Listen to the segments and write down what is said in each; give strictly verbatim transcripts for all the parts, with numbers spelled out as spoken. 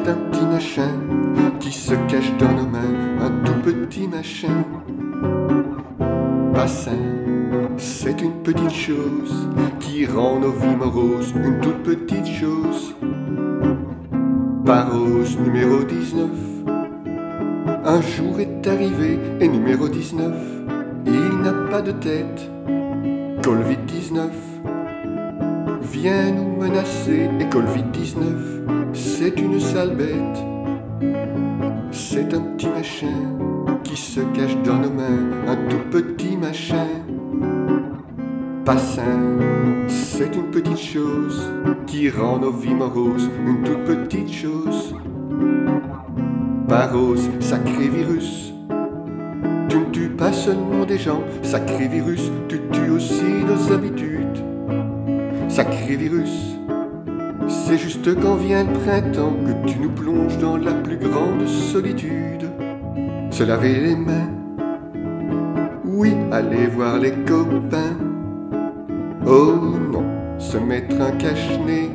C'est un petit machin qui se cache dans nos mains, un tout petit machin. Pas sain, c'est une petite chose qui rend nos vies moroses, une toute petite chose. Parose numéro dix-neuf, un jour est arrivé et numéro dix-neuf, il n'a pas de tête. Covid dix-neuf vient nous menacer et Covid dix-neuf, c'est une sale bête. C'est un petit machin qui se cache dans nos mains, un tout petit machin. Pas sain, c'est une petite chose qui rend nos vies moroses, une toute petite chose. Parose, sacré virus, tu ne tues pas seulement des gens, sacré virus, tu tues aussi nos habitudes. Sacré virus, c'est juste quand vient le printemps que tu nous plonges dans la plus grande solitude. Se laver les mains, oui, aller voir les copains. Oh non, se mettre un cache-nez,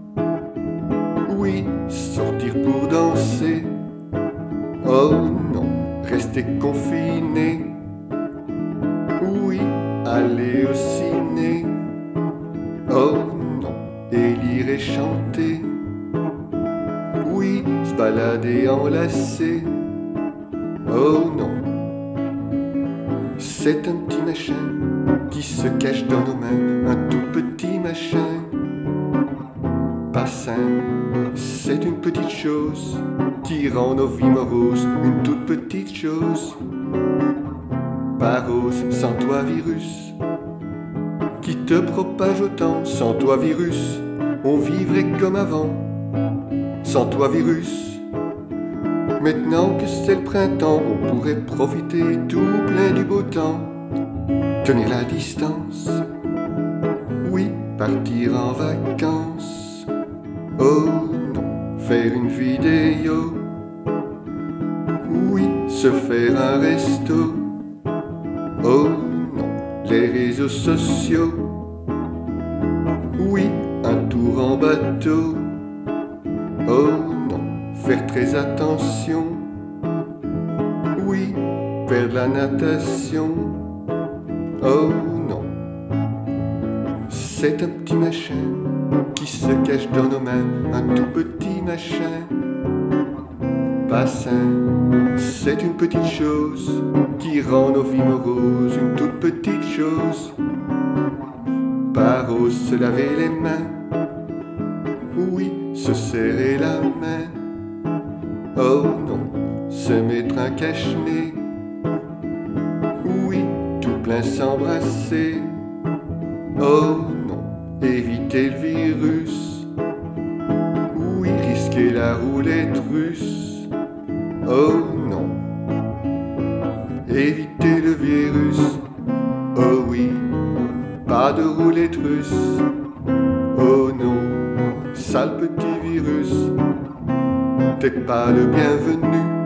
oui, sortir pour danser. Oh non, rester confiné, oui, aller au ciné. Oh non, et lire et chanter, oui, se balader enlacé. Oh non, c'est un petit machin qui se cache dans nos mains, un tout petit machin. Pas sain, c'est une petite chose qui rend nos vies moroses, une toute petite chose. Parose, sans toi virus, qui te propage autant. Sans toi virus, on vivrait comme avant. Sans toi virus, maintenant que c'est le printemps, on pourrait profiter tout plein du beau temps. Tenir la distance, oui, partir en vacances. Oh non, faire une vidéo, oui, se faire un resto. Oh non, les réseaux sociaux, oui, un tour en bateau. Oh non, faire très attention, oui, faire de la natation. Oh non, c'est un petit machin qui se cache dans nos mains, un tout petit machin. Pas sain, c'est une petite chose qui rend nos vies moroses, une toute petite chose. Parose, se laver les mains, oui, se serrer la main. Oh non, se mettre un cache-nez, oui, tout plein s'embrasser. Oh non, éviter le virus, oui, risquer la roulette russe. Oh non, éviter le virus, oh oui, pas de roulette russe. Oh non, sale petit virus, t'es pas le bienvenu.